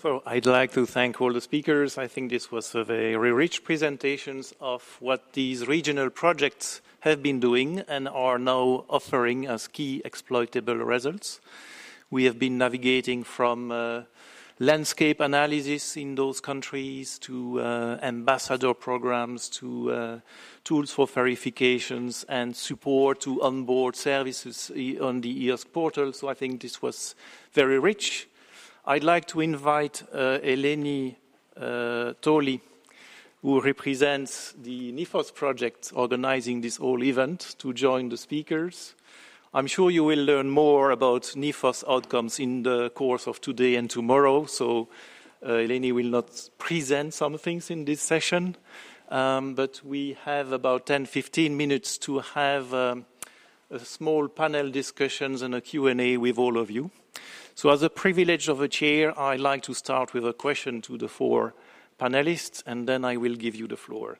So I'd like to thank all the speakers. I think this was a very rich presentations of what these regional projects have been doing and are now offering as key exploitable results. We have been navigating from landscape analysis in those countries to ambassador programs to tools for verifications and support to onboard services on the EOSC portal. So I think this was very rich. I'd like to invite Eleni Toli, who represents the NIFOS project organizing this whole event, to join the speakers. I'm sure you will learn more about NIFOS outcomes in the course of today and tomorrow, so Eleni will not present some things in this session, but we have about 10-15 minutes to have a small panel discussions and a Q&A with all of you. So as a privilege of a chair, I'd like to start with a question to the four panelists, and then I will give you the floor.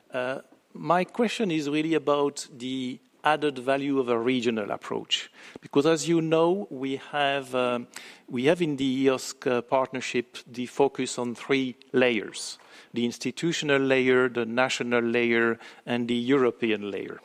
My question is really about the added value of a regional approach, because as you know, we have in the EOSC partnership the focus on three layers: the institutional layer, the national layer, and the European layer.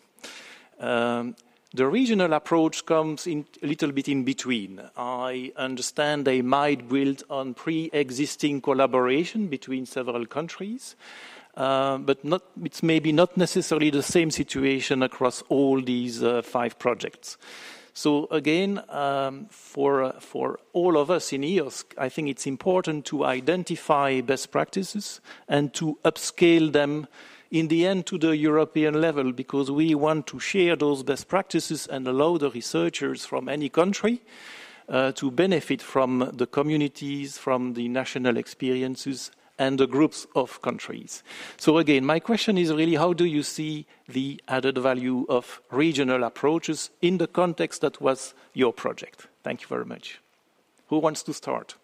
The regional approach comes in a little bit in between. I understand they might build on pre-existing collaboration between several countries, but it's maybe not necessarily the same situation across all these 5 projects. So again, for all of us in EOSC, I think it's important to identify best practices and to upscale them in the end to the European level, because we want to share those best practices and allow the researchers from any country to benefit from the communities, from the national experiences and the groups of countries. So again, my question is really, how do you see the added value of regional approaches in the context that was your project? Thank you very much. Who wants to start?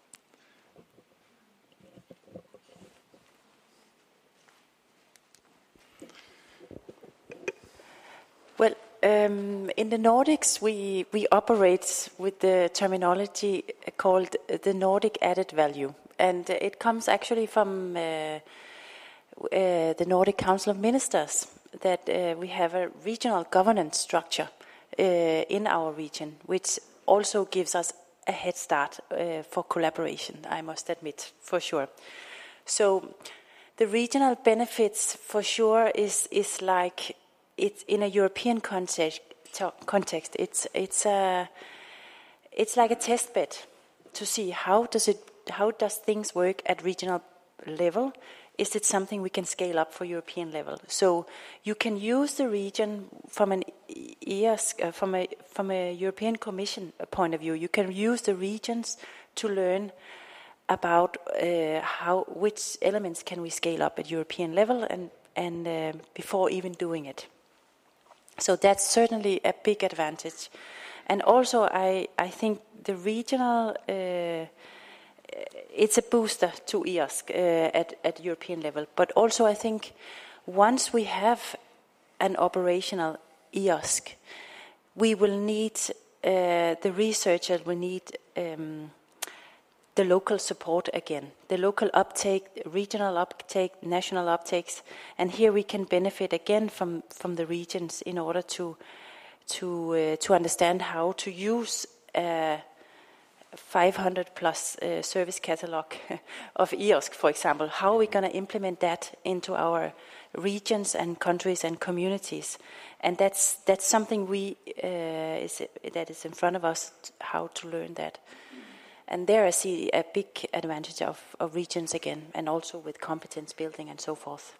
Well, in the Nordics, we operate with the terminology called the Nordic added value. And it comes actually from the Nordic Council of Ministers, that we have a regional governance structure in our region, which also gives us a head start for collaboration, I must admit, for sure. So the regional benefits, for sure, is like, it's in a European context. It's like a test bed to see how does things work at regional level. Is it something we can scale up for European level? So you can use the region from an EOSC, from a European Commission point of view. You can use the regions to learn about which elements can we scale up at European level and before even doing it. So that's certainly a big advantage. And also I think the regional, it's a booster to EOSC at European level. But also I think once we have an operational EOSC, we will need, the researchers will need the local support again, the local uptake, regional uptake, national uptakes, and here we can benefit again from the regions in order to understand how to use 500 plus service catalog of EOSC, for example. How are we going to implement that into our regions and countries and communities? And that's something that is in front of us, how to learn that. And there I see a big advantage of regions again, and also with competence building and so forth.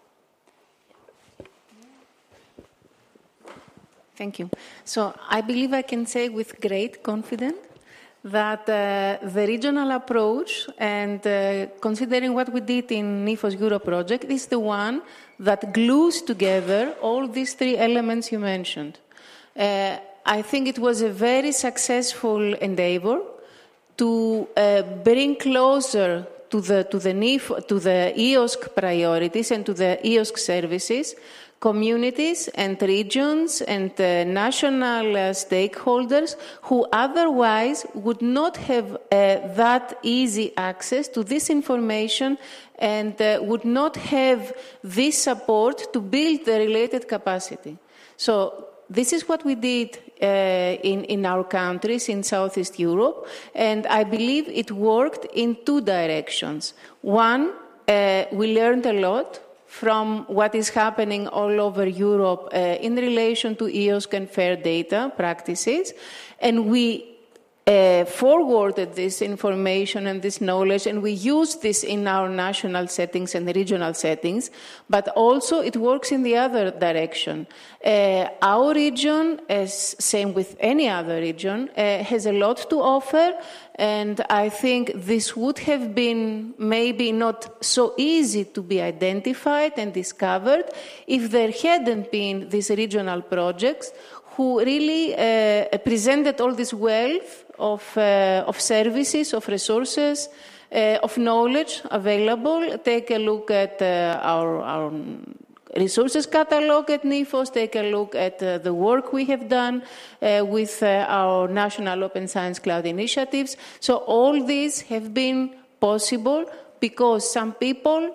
Thank you. So I believe I can say with great confidence that the regional approach, and considering what we did in NIFOS Euro project, is the one that glues together all these 3 elements you mentioned. I think it was a very successful endeavor to bring closer to the EOSC priorities and to the EOSC services, communities and regions and national stakeholders who otherwise would not have that easy access to this information and would not have this support to build the related capacity. So this is what we did in our countries in Southeast Europe, and I believe it worked in two directions. One, we learned a lot from what is happening all over Europe in relation to EOSC and fair data practices, and we forwarded this information and this knowledge, and we used this in our national settings and regional settings, but also it works in the other direction. Our region, as same with any other region, has a lot to offer, and I think this would have been maybe not so easy to be identified and discovered if there hadn't been these regional projects who really presented all this wealth of services, of resources, of knowledge available. Take a look at our resources catalog at NIFOS, take a look at the work we have done with our national open science cloud initiatives. So all these have been possible because some people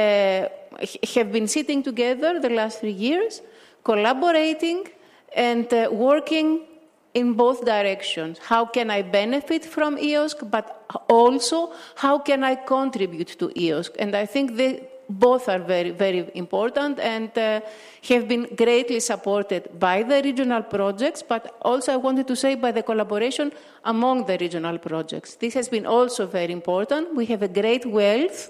have been sitting together the last 3 years, collaborating and working in both directions. How can I benefit from EOSC, but also how can I contribute to EOSC? And I think both are very, very important and have been greatly supported by the regional projects, but also I wanted to say by the collaboration among the regional projects. This has been also very important. We have a great wealth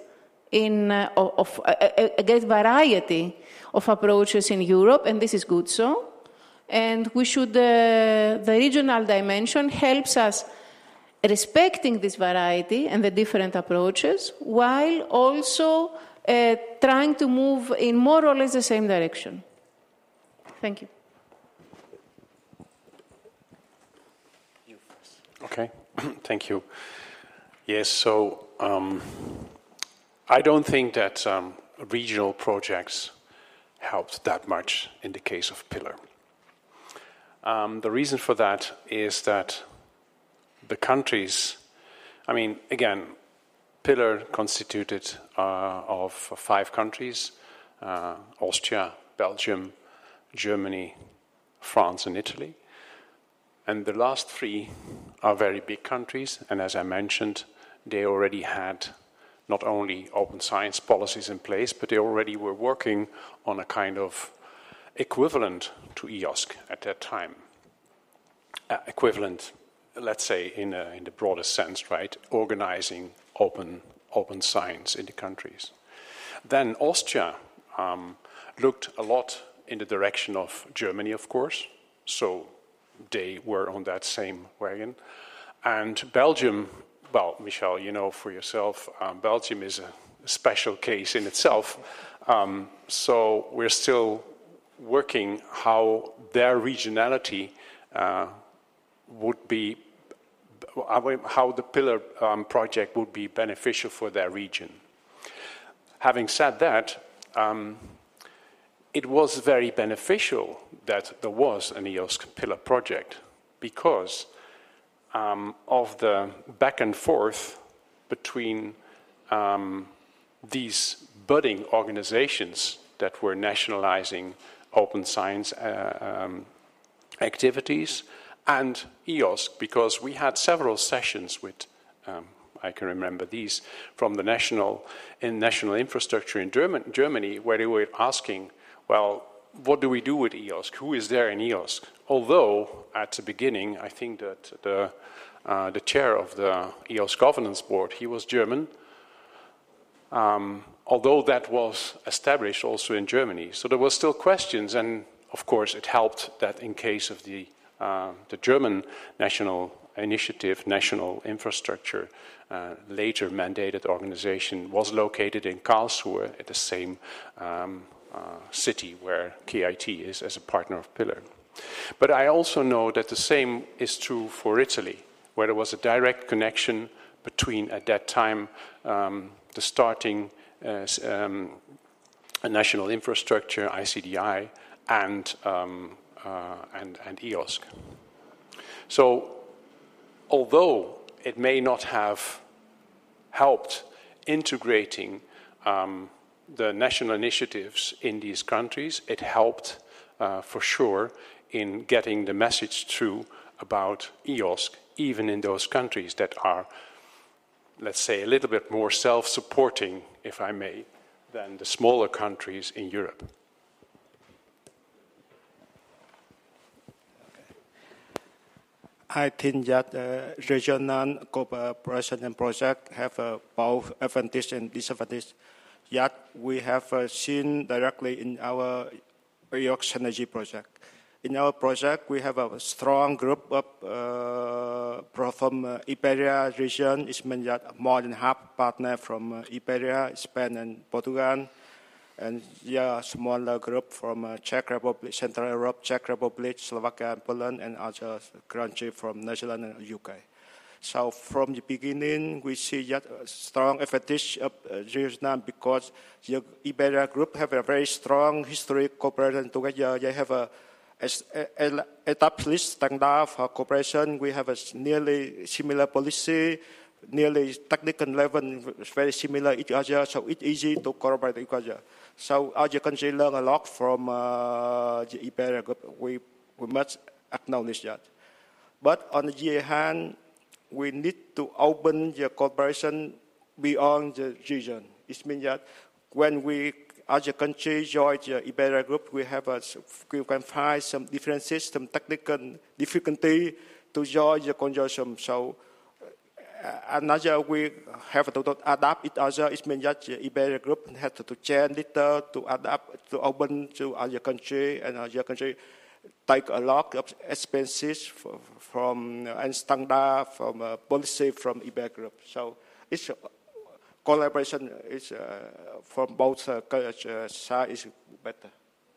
of a great variety of approaches in Europe, and this is good so. And we should, the regional dimension helps us respecting this variety and the different approaches, while also trying to move in more or less the same direction. Thank you. Okay, thank you. Yes, so I don't think that regional projects helped that much in the case of Pillar. The reason for that is that the countries, I mean, again, Pillar constituted of 5 countries, Austria, Belgium, Germany, France, and Italy. And the last 3 are very big countries, and as I mentioned, they already had not only open science policies in place, but they already were working on a kind of equivalent to EOSC at that time. Equivalent, let's say, in the broadest sense, right? Organizing open science in the countries. Then Austria looked a lot in the direction of Germany, of course, so they were on that same wagon. And Belgium, well, Michel, you know for yourself, Belgium is a special case in itself. So we're still working how their regionality would be, how the Pillar project would be beneficial for their region. Having said that, it was very beneficial that there was an EOSC Pillar project because of the back and forth between these budding organizations that were nationalizing open science activities and EOSC, because we had several sessions with, I can remember these, from the national infrastructure in Germany, where they were asking, well, what do we do with EOSC? Who is there in EOSC? Although, at the beginning, I think that the chair of the EOSC governance board, he was German, although that was established also in Germany. So there were still questions, and of course it helped that in case of the German national initiative, national infrastructure, later mandated organization was located in Karlsruhe at the same city where KIT is as a partner of Pillar. But I also know that the same is true for Italy, where there was a direct connection between, at that time, the starting a national infrastructure, ICDI, and EOSC. So, although it may not have helped integrating the national initiatives in these countries, it helped for sure in getting the message through about EOSC, even in those countries that are, let's say, a little bit more self-supporting, if I may, than the smaller countries in Europe. I think that regional cooperation and project have both advantage and disadvantage. Yet we have seen directly in our EOSC Synergy project. In our project, we have a strong group of from Iberia region. It means that more than half partner from Iberia, Spain and Portugal, and a smaller group from Czech Republic, Central Europe, Czech Republic, Slovakia, and Poland, and other countries from Netherlands and UK. So from the beginning, we see that strong advantage of Vietnam because the Iberia group have a very strong history cooperation together. They have a established standard for cooperation. We have a nearly similar policy, nearly technical level, very similar each other, so it's easy to cooperate with each other. So other countries learn a lot from the Iberia group. We must acknowledge that. But on the other hand, we need to open the cooperation beyond the region. It means that when we other countries join the Iberia group, we can find some differences, some technical difficulty to join the consortium. So another we have to adapt each other. It means that the Iberia group has to change little to adapt to open to other country, and other country take a lot of expenses from and standard from policy from Iberia group. So it's collaboration is from both sides is better.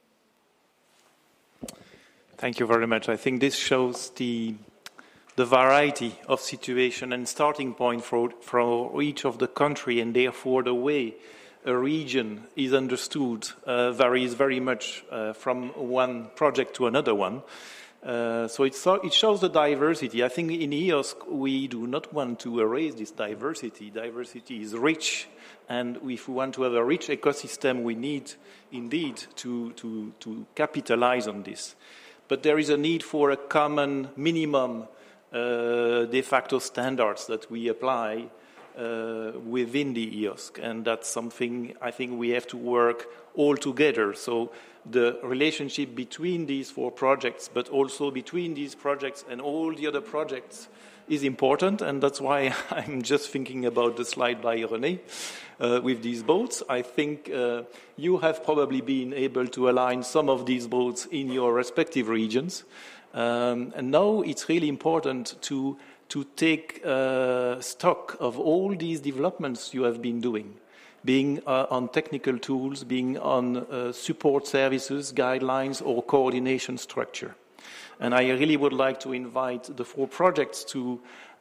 Thank you very much. I think this shows the variety of situation and starting point for each of the country, and therefore the way a region is understood varies very much from one project to another one. So it shows the diversity. I think in EOSC we do not want to erase this diversity. Diversity is rich, and if we want to have a rich ecosystem, we need indeed to capitalize on this. But there is a need for a common minimum de facto standards that we apply within the EOSC, and that's something I think we have to work all together. So the relationship between these four projects, but also between these projects and all the other projects, is important, and that's why I'm just thinking about the slide by René with these boats. I think you have probably been able to align some of these boats in your respective regions, and now it's really important to take stock of all these developments you have been doing, being on technical tools, being on support services, guidelines, or coordination structure. And I really would like to invite the four projects to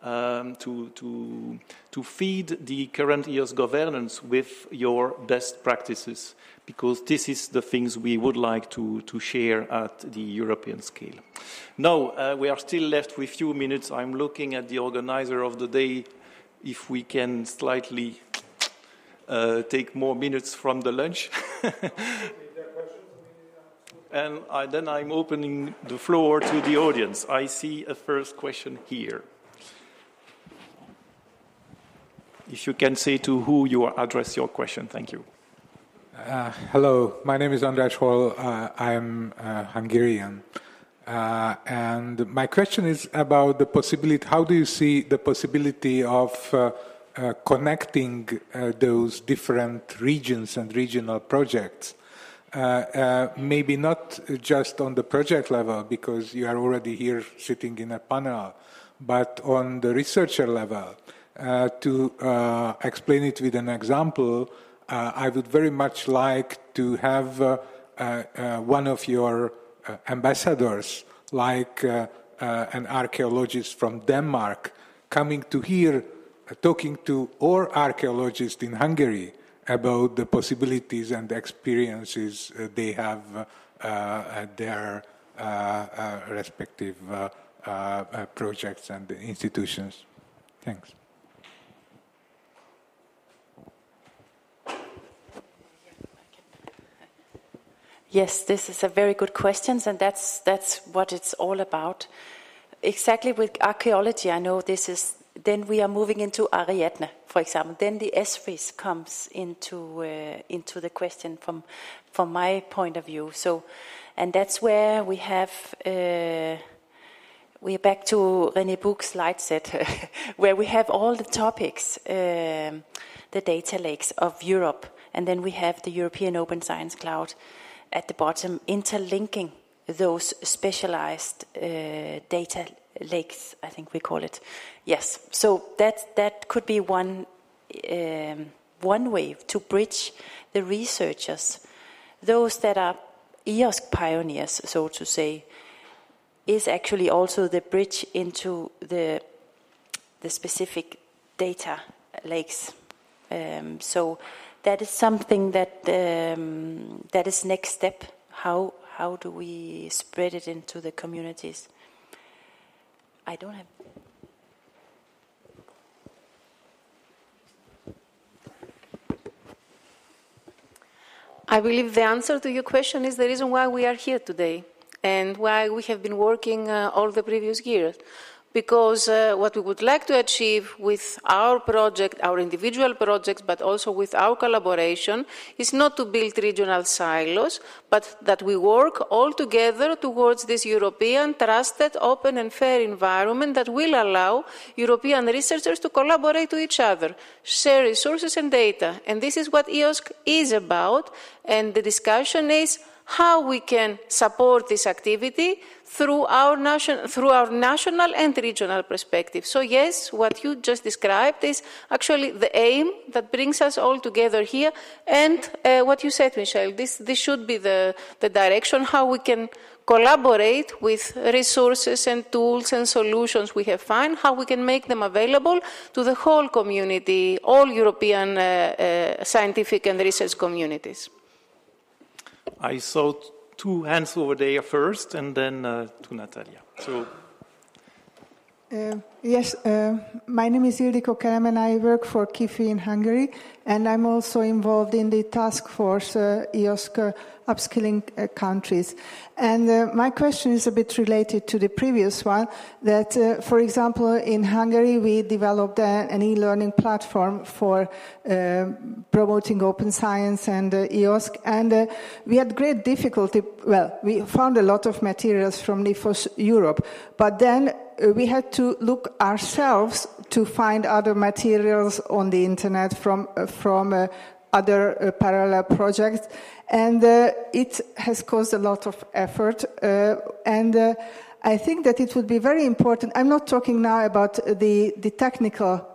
feed the current EOSC governance with your best practices, because this is the things we would like to share at the European scale. Now, we are still left with a few minutes. I'm looking at the organizer of the day, if we can slightly take more minutes from the lunch. And then I'm opening the floor to the audience. I see a first question here. If you can say to who you address your question, thank you. Hello, my name is András Hol. I'm Hungarian. And my question is about the possibility, how do you see the possibility of connecting those different regions and regional projects? Maybe not just on the project level, because you are already here sitting in a panel, but on the researcher level. To explain it with an example, I would very much like to have one of your ambassadors, like an archaeologist from Denmark, coming to here, talking to our archaeologists in Hungary, about the possibilities and the experiences they have at their respective projects and institutions. Thanks. Yes, this is a very good question, and that's what it's all about. Exactly with archaeology, I know this is. Then we are moving into Ariadne, for example. Then the ESRIS comes into the question from my point of view. So, and that's where we have. We're back to René Buch's slide set, where we have all the topics, the data lakes of Europe, and then we have the European Open Science Cloud at the bottom, interlinking those specialized data lakes, I think we call it. Yes, so that could be one way to bridge the researchers, those that are EOSC pioneers, so to say, is actually also the bridge into the specific data lakes. So that is something that is next step. How do we spread it into the communities? I don't have. I believe the answer to your question is the reason why we are here today and why we have been working all the previous years. Because what we would like to achieve with our project, our individual projects, but also with our collaboration, is not to build regional silos, but that we work all together towards this European, trusted, open and fair environment that will allow European researchers to collaborate with each other, share resources and data. And this is what EOSC is about, and the discussion is how we can support this activity through our national and regional perspective. So yes, what you just described is actually the aim that brings us all together here, and what you said, Michelle, this should be the direction, how we can collaborate with resources and tools and solutions we have found, how we can make them available to the whole community, all European scientific and research communities. I saw two hands over there first, and then to Natalia. So. Yes, my name is Ildikó Kerem, and I work for KIFI in Hungary, and I'm also involved in the task force EOSC upskilling countries. And my question is a bit related to the previous one, that, for example, in Hungary we developed an e-learning platform for promoting open science and EOSC, and we had great difficulty. Well, we found a lot of materials from NIFOS Europe, but then we had to look ourselves to find other materials on the internet from other parallel projects, and it has caused a lot of effort. And I think that it would be very important. I'm not talking now about the technical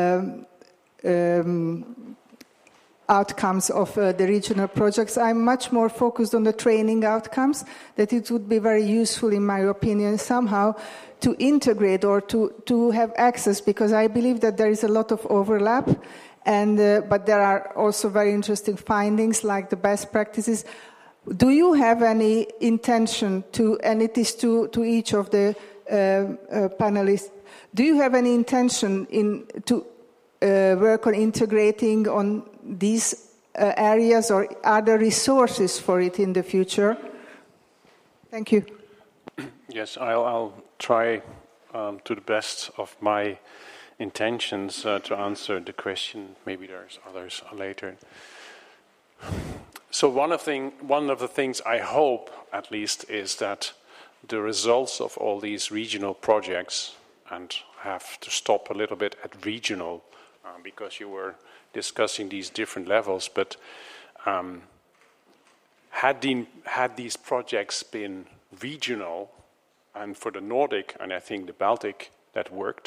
outcomes of the regional projects. I'm much more focused on the training outcomes, that it would be very useful, in my opinion, somehow to integrate or to have access, because I believe that there is a lot of overlap, and but there are also very interesting findings like the best practices. Do you have any intention to, and it is to each of the panelists, do you have any intention to work on integrating on these areas, or are there resources for it in the future? Thank you. Yes, I'll try to the best of my intentions to answer the question. Maybe there's others later. So one of the things I hope, at least, is that the results of all these regional projects, and I have to stop a little bit at regional, because you were discussing these different levels, but had these projects been regional, and for the Nordic, and I think the Baltic, that worked,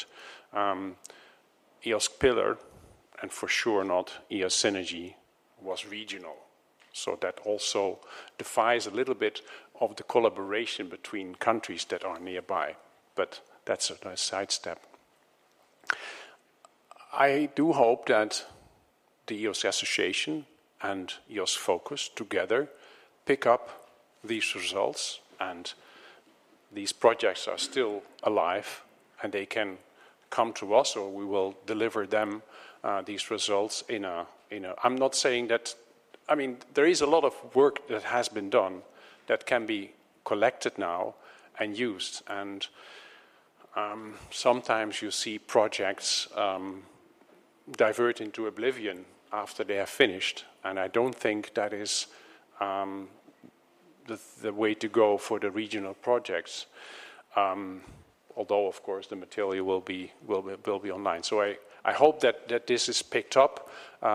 EOSC Pillar, and for sure not EOS Synergy, was regional. So that also defies a little bit of the collaboration between countries that are nearby. But that's a sidestep. I do hope that the EOSC Association and EOSC Focus together pick up these results, and these projects are still alive, and they can come to us, or we will deliver them these results in a. I'm not saying that. I mean, there is a lot of work that has been done that can be collected now and used, and sometimes you see projects divert into oblivion after they are finished, and I don't think that is the way to go for the regional projects. Although, of course, the material will be online. So I hope that this is picked up.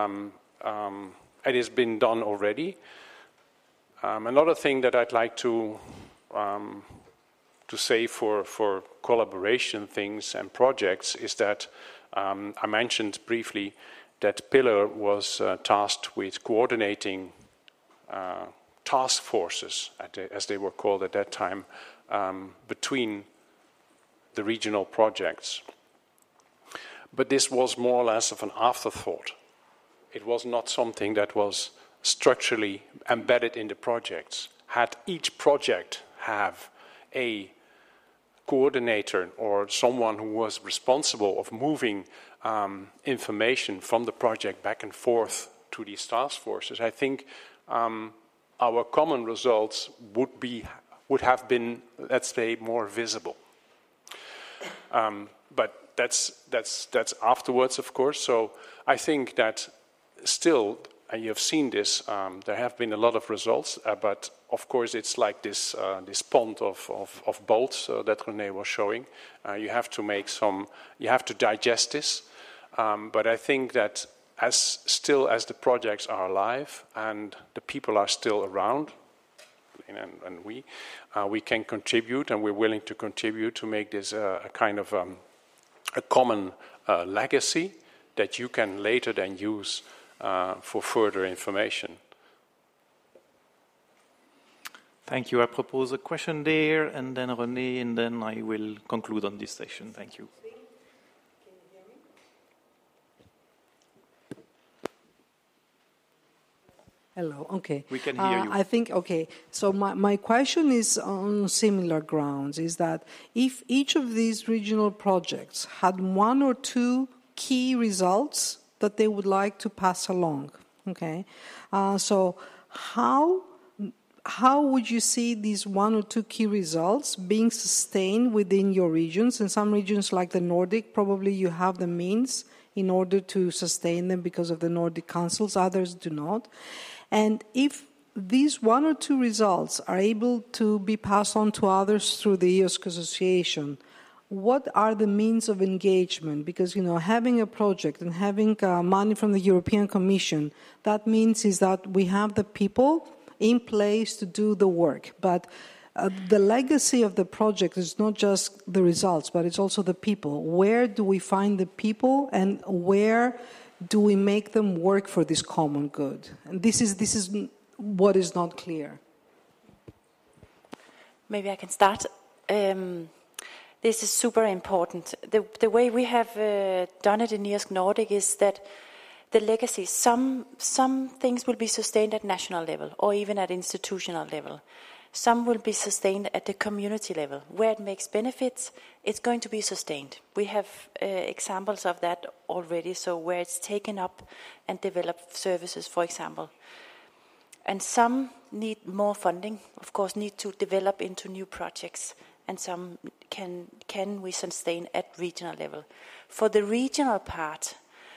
It has been done already. Another thing that I'd like to say for collaboration things and projects is that I mentioned briefly that Pillar was tasked with coordinating task forces, as they were called at that time, between the regional projects. But this was more or less of an afterthought. It was not something that was structurally embedded in the projects. Had each project have a coordinator or someone who was responsible of moving information from the project back and forth to these task forces, I think our common results would have been, let's say, more visible. But that's afterwards, of course. So I think that still, and you have seen this, there have been a lot of results, but of course it's like this pond of bolts that René was showing. You have to digest this. But I think that as the projects are alive and the people are still around, and we can contribute, and we're willing to contribute to make this a kind of a common legacy that you can later then use for further information. Thank you. I propose a question there, and then René, and then I will conclude on this session. Thank you. Hello, okay. We can hear you. I think, okay, so my question is on similar grounds, is that if each of these regional projects had one or two key results that they would like to pass along, okay, so how would you see these one or two key results being sustained within your regions? In some regions like the Nordic, probably you have the means in order to sustain them because of the Nordic councils, others do not. And if these one or two results are able to be passed on to others through the EOSC Association, what are the means of engagement? Because, having a project and having money from the European Commission, that means is that we have the people in place to do the work. But the legacy of the project is not just the results, but it's also the people. Where do we find the people, and where do we make them work for this common good? And this is what is not clear. Maybe I can start. This is super important. The way we have done it in EOSC Nordic is that the legacy, some things will be sustained at national level or even at institutional level. Some will be sustained at the community level. Where it makes benefits, it's going to be sustained. We have examples of that already, so where it's taken up and developed services, for example. And some need more funding, of course, need to develop into new projects, and some can we sustain at regional level. For the regional part,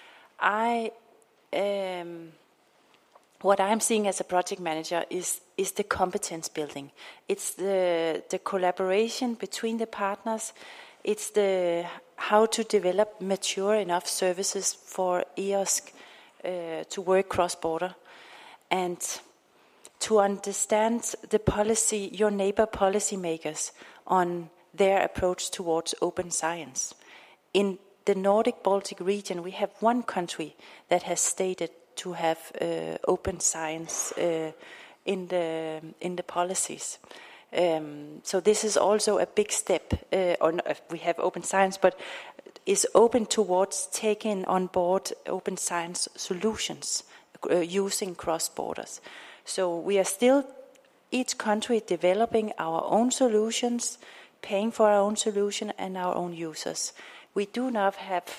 what I'm seeing as a project manager is the competence building. It's the collaboration between the partners. It's the how to develop mature enough services for EOSC to work cross-border, and to understand the policy, your neighbor policymakers, on their approach towards open science. In the Nordic-Baltic region, we have one country that has stated to have open science in the policies. So this is also a big step. We have open science, but is open towards taking on board open science solutions using cross borders. So we are still, each country developing our own solutions, paying for our own solution and our own users. We do not have,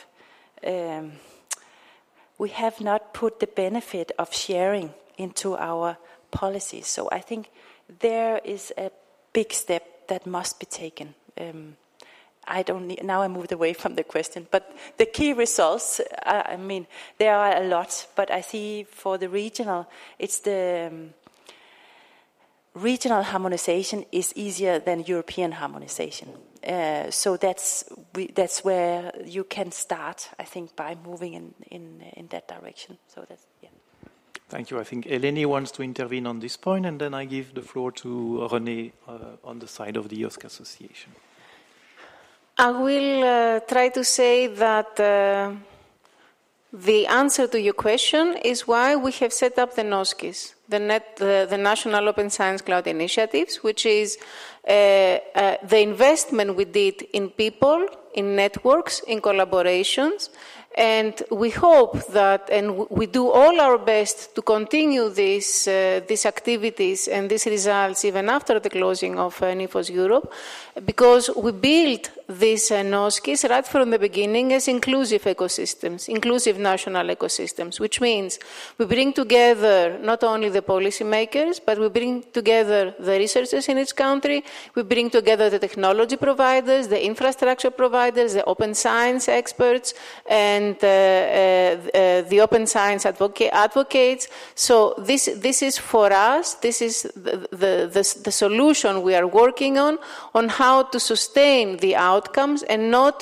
we have not put the benefit of sharing into our policies. So I think there is a big step that must be taken. Now I moved away from the question, but the key results, I mean, there are a lot, but I see for the regional, it's the regional harmonization is easier than European harmonization. So that's where you can start, I think, by moving in that direction. So that's, yeah. Thank you. I think Eleni wants to intervene on this point, and then I give the floor to René on the side of the IOSC Association. I will try to say that the answer to your question is why we have set up the NOSCIS, the National Open Science Cloud Initiatives, which is the investment we did in people, in networks, in collaborations. And we hope that, and we do all our best to continue these activities and these results even after the closing of NIFOS Europe, because we built these NOSCIs right from the beginning as inclusive ecosystems, inclusive national ecosystems, which means we bring together not only the policymakers, but we bring together the researchers in each country, we bring together the technology providers, the infrastructure providers, the open science experts, and the open science advocates. So this is for us, this is the solution we are working on how to sustain the outcomes and not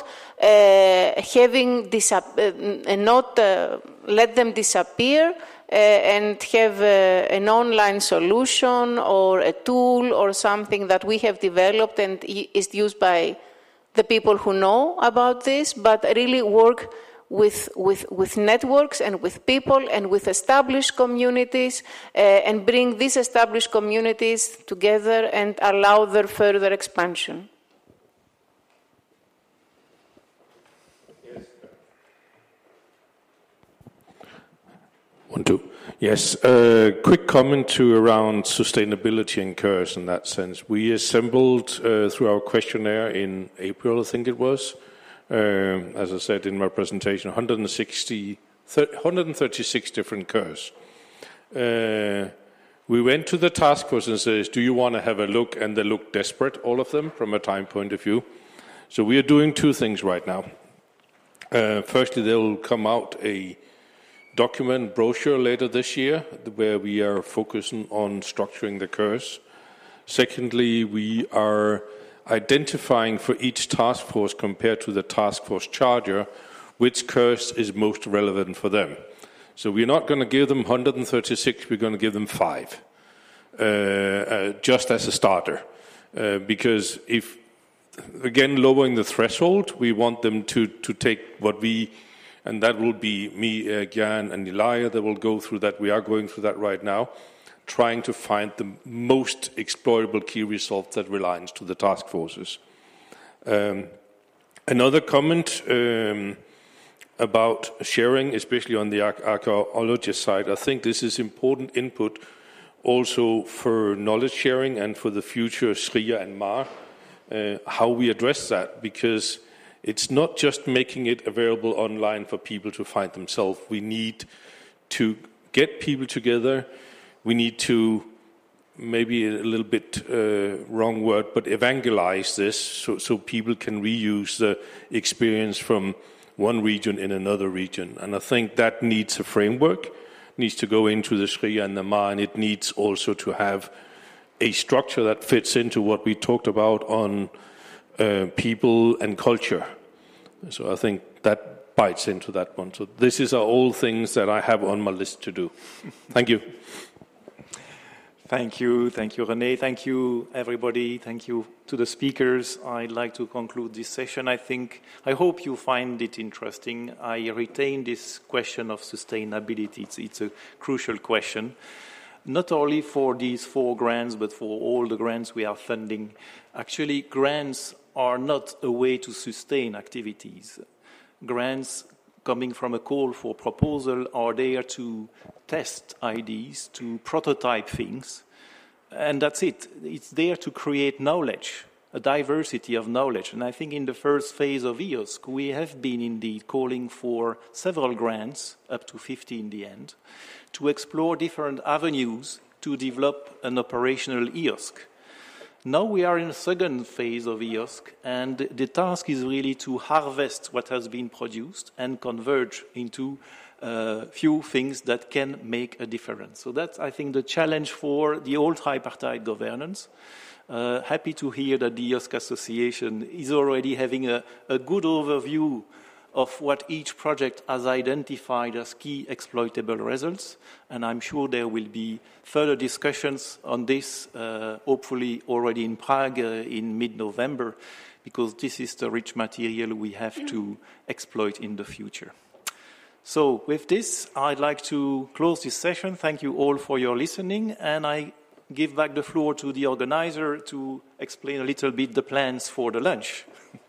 let them disappear and have an online solution or a tool or something that we have developed and is used by the people who know about this, but really work with networks and with people and with established communities and bring these established communities together and allow their further expansion. Yes, quick comment around sustainability and CURS in that sense. We assembled through our questionnaire in April, I think it was, as I said in my presentation, 136 different CURS. We went to the task force and said, do you want to have a look? And they look desperate, all of them, from a time point of view. So we are doing two things right now. Firstly, there will come out a document brochure later this year where we are focusing on structuring the CURS. Secondly, we are identifying for each task force compared to the task force charter which CURS is most relevant for them. So we're not going to give them 136, we're going to give them 5, just as a starter. Because if, again, lowering the threshold, we want them to take what we, and that will be me, Gyan and Elia, that will go through that. We are going through that right now, trying to find the most exploitable key results that relates to the task forces. Another comment about sharing, especially on the archaeologist side, I think this is important input also for knowledge sharing and for the future SRIA and MAR, how we address that, because it's not just making it available online for people to find themselves. We need to get people together. We need to, maybe a little bit wrong word, but evangelize this so people can reuse the experience from one region in another region. And I think that needs a framework, needs to go into the SRIA and the MAR, and it needs also to have a structure that fits into what we talked about on people and culture. So I think that bites into that one. So this is all things that I have on my list to do. Thank you. Thank you, René. Thank you, everybody. Thank you to the speakers. I'd like to conclude this session. I hope you find it interesting. I retain this question of sustainability. It's a crucial question, not only for these 4 grants, but for all the grants we are funding. Actually, grants are not a way to sustain activities. grants coming from a call for proposal are there to test ideas, to prototype things, and that's it. It's there to create knowledge, a diversity of knowledge. And I think in the first phase of EOSC, we have been indeed calling for several grants, up to 50 in the end, to explore different avenues to develop an operational EOSC. Now we are in the second phase of EOSC, and the task is really to harvest what has been produced and converge into few things that can make a difference. So that's, I think, the challenge for the old tripartite governance. Happy to hear that the EOSC Association is already having a good overview of what each project has identified as key exploitable results, and I'm sure there will be further discussions on this, hopefully already in Prague in mid-November, because this is the rich material we have to exploit in the future. So with this, I'd like to close this session. Thank you all for your listening, and I give back the floor to the organizer to explain a little bit the plans for the lunch.